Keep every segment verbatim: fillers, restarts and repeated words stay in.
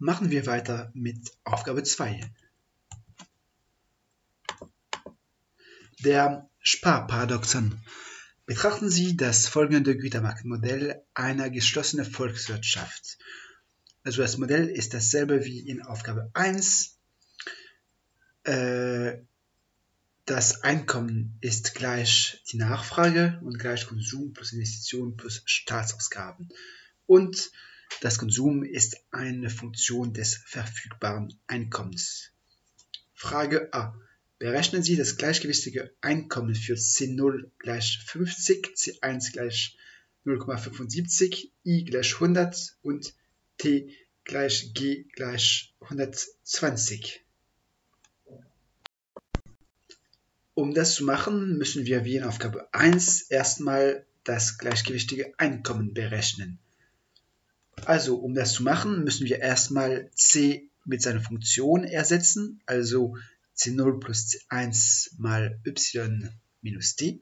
Machen wir weiter mit Aufgabe zwei. Der Sparparadoxon. Betrachten Sie das folgende Gütermarktmodell einer geschlossenen Volkswirtschaft. Also das Modell ist dasselbe wie in Aufgabe eins. Äh, das Einkommen ist gleich die Nachfrage und gleich Konsum plus Investition plus Staatsausgaben. Und das Konsum ist eine Funktion des verfügbaren Einkommens. Frage A. Berechnen Sie das gleichgewichtige Einkommen für C null gleich fünfzig, C eins gleich null Komma fünfundsiebzig, I gleich hundert und T gleich G gleich hundertzwanzig. Um das zu machen, müssen wir wie in Aufgabe eins erstmal das gleichgewichtige Einkommen berechnen. Also, um das zu machen, müssen wir erstmal C mit seiner Funktion ersetzen, also C null plus C eins mal y minus t.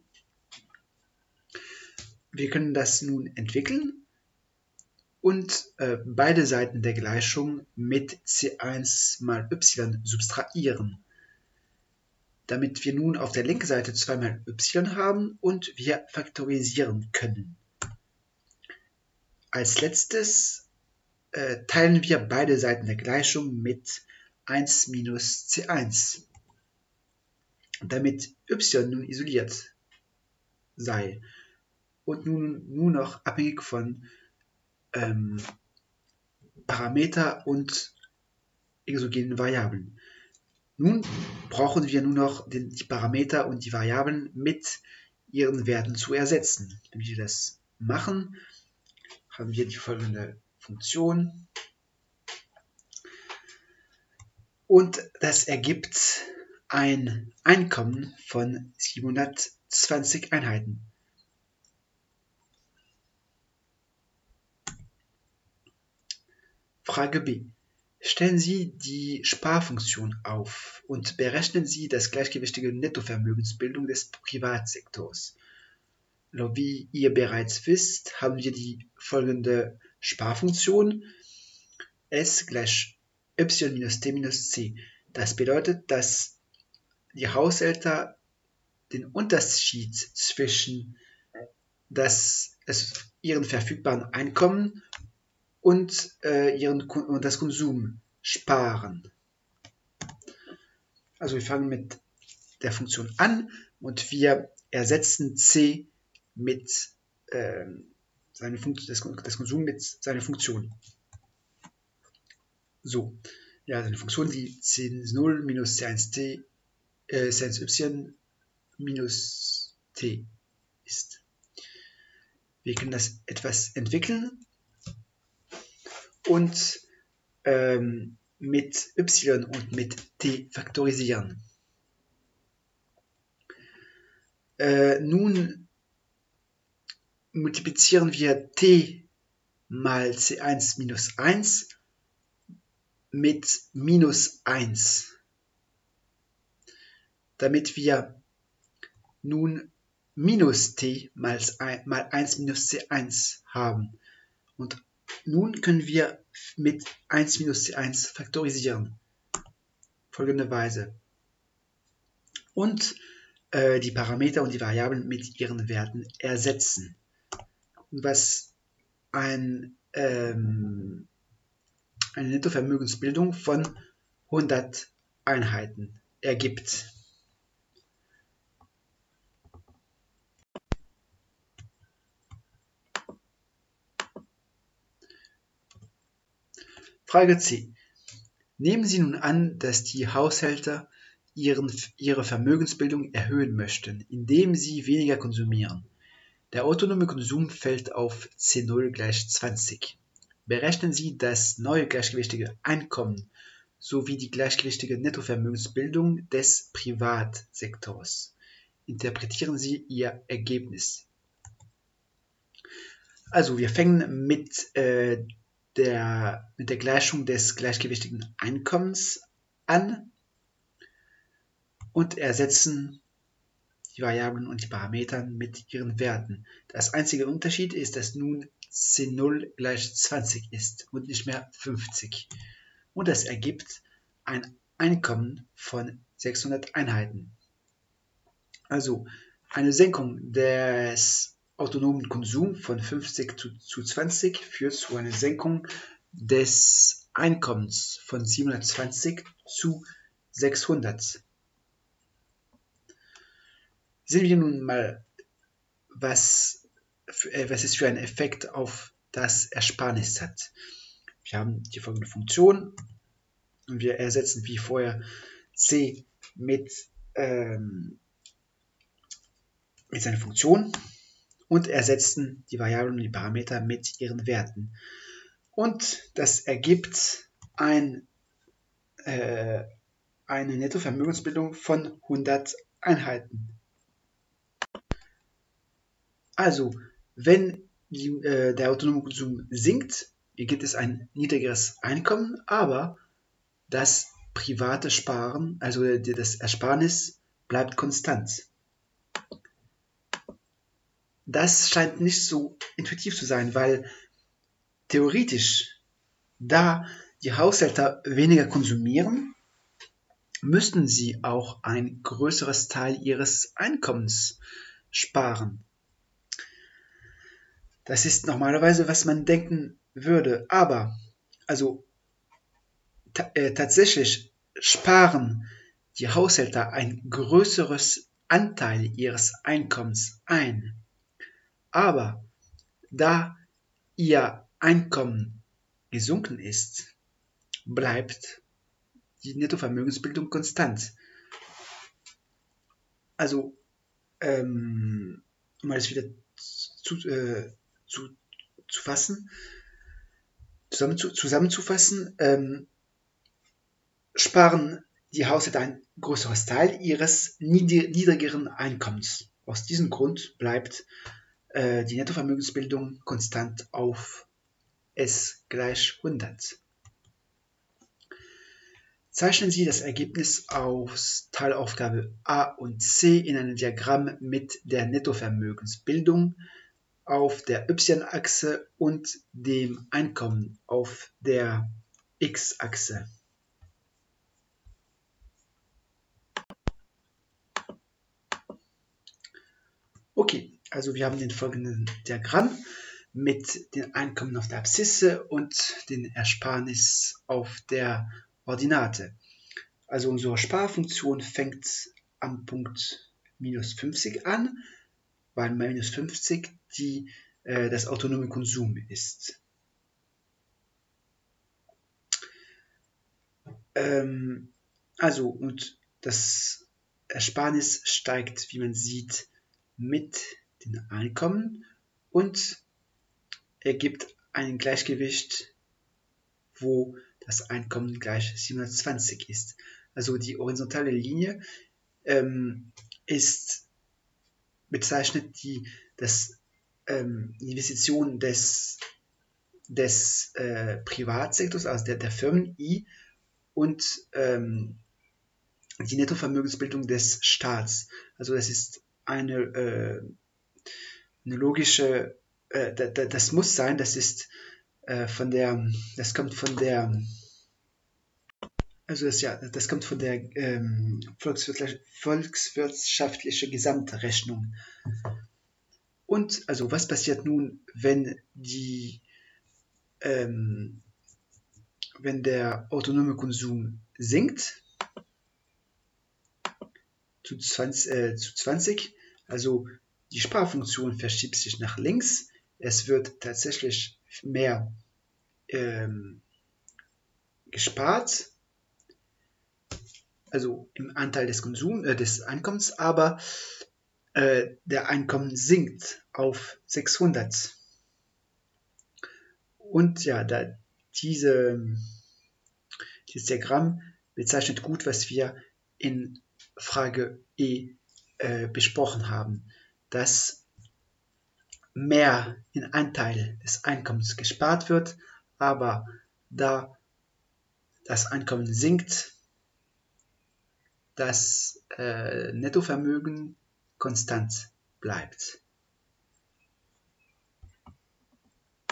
Wir können das nun entwickeln und äh, beide Seiten der Gleichung mit C eins mal y subtrahieren, damit wir nun auf der linken Seite zwei mal y haben und wir faktorisieren können. Als letztes äh, teilen wir beide Seiten der Gleichung mit eins minus C eins, damit y nun isoliert sei und nun nur noch abhängig von ähm, Parameter und exogenen Variablen. Nun brauchen wir nur noch den, die Parameter und die Variablen mit ihren Werten zu ersetzen. Wenn wir das machen, haben wir die folgende Funktion. Und das ergibt ein Einkommen von siebenhundertzwanzig Einheiten. Frage B. Stellen Sie die Sparfunktion auf und berechnen Sie das gleichgewichtige Nettovermögensbildung des Privatsektors. Wie ihr bereits wisst, haben wir die folgende Sparfunktion S gleich y minus t minus c. Das bedeutet, dass die Haushälter den Unterschied zwischen das, es, ihren verfügbaren Einkommen und, äh, ihren, und das Konsum sparen. Also wir fangen mit der Funktion an und wir ersetzen c mit äh, seine Funktion, das, das Konsum mit seiner Funktion. So, ja, seine Funktion, die C null minus C eins t, äh, C eins y minus t ist. Wir können das etwas entwickeln und ähm, mit y und mit t faktorisieren. Äh, nun multiplizieren wir t mal C eins minus eins mit minus eins, damit wir nun minus t mal eins minus C eins haben. Und nun können wir mit eins minus C eins faktorisieren. Folgende Weise. Und äh, die Parameter und die Variablen mit ihren Werten ersetzen. Was ein, ähm, eine Nettovermögensbildung von hundert Einheiten ergibt. Frage C. Nehmen Sie nun an, dass die Haushälter ihren, ihre Vermögensbildung erhöhen möchten, indem sie weniger konsumieren. Der autonome Konsum fällt auf C null gleich zwanzig. Berechnen Sie das neue gleichgewichtige Einkommen sowie die gleichgewichtige Nettovermögensbildung des Privatsektors. Interpretieren Sie Ihr Ergebnis. Also wir fangen mit, äh, der, mit der Gleichung des gleichgewichtigen Einkommens an und ersetzen die Variablen und die Parameter mit ihren Werten. Das einzige Unterschied ist, dass nun C null gleich zwanzig ist und nicht mehr fünfzig. und das ergibt ein Einkommen von sechshundert Einheiten. Also eine Senkung des autonomen Konsums von fünfzig zu, zu zwanzig führt zu einer Senkung des Einkommens von siebenhundertzwanzig zu sechshundert. Sehen wir nun mal, was, äh, was es für einen Effekt auf das Ersparnis hat. Wir haben die folgende Funktion und wir ersetzen wie vorher c mit, ähm, mit seiner Funktion und ersetzen die Variablen und die Parameter mit ihren Werten. Und das ergibt ein, äh, eine Nettovermögensbildung von hundert Einheiten. Also, wenn die, äh, der autonome Konsum sinkt, gibt es ein niedrigeres Einkommen, aber das private Sparen, also das Ersparnis, bleibt konstant. Das scheint nicht so intuitiv zu sein, weil theoretisch, da die Haushalte weniger konsumieren, müssten sie auch ein größeres Teil ihres Einkommens sparen. Das ist normalerweise, was man denken würde, aber also äh, tatsächlich sparen die Haushalte ein größeres Anteil ihres Einkommens ein. Aber da ihr Einkommen gesunken ist, bleibt die Nettovermögensbildung konstant. Also, ähm, um das wieder zu, äh, zu, zu fassen, zusammen zu, zusammenzufassen, ähm, sparen die Haushalte ein größeres Teil ihres niedrigeren Einkommens. Aus diesem Grund bleibt äh, die Nettovermögensbildung konstant auf S gleich hundert. Zeichnen Sie das Ergebnis aus Teilaufgabe A und C in einem Diagramm mit der Nettovermögensbildung auf der Y-Achse und dem Einkommen auf der X-Achse. Okay, also wir haben den folgenden Diagramm mit den Einkommen auf der Abszisse und den Ersparnis auf der Ordinate. Also unsere Sparfunktion fängt am Punkt minus fünfzig an, weil minus fünfzig die, äh, das autonome Konsum ist. Ähm, also, und das Ersparnis steigt, wie man sieht, mit den Einkommen und ergibt ein Gleichgewicht, wo das Einkommen gleich siebenhundertzwanzig ist. Also die horizontale Linie ähm, ist bezeichnet die, das, ähm, Investition des, des äh, Privatsektors, also der, der Firmen I, und ähm, die Nettovermögensbildung des Staats. Also das ist eine, äh, eine logische, äh, da, da, das muss sein, das ist äh, von der, das kommt von der, also das, ja, das kommt von der ähm, volkswirtschaftliche, volkswirtschaftliche Gesamtrechnung. Und also was passiert nun, wenn die, ähm, wenn der autonome Konsum sinkt zu zwanzig, äh, zu zwanzig, also die Sparfunktion verschiebt sich nach links, es wird tatsächlich mehr ähm, gespart, also im Anteil des Konsums, äh, des Einkommens, aber äh, der Einkommen sinkt auf sechshundert. Und ja, da diese, dieses Diagramm bezeichnet gut, was wir in Frage E äh, besprochen haben, dass mehr in Anteil des Einkommens gespart wird, aber da das Einkommen sinkt, das äh, Nettovermögen konstant bleibt.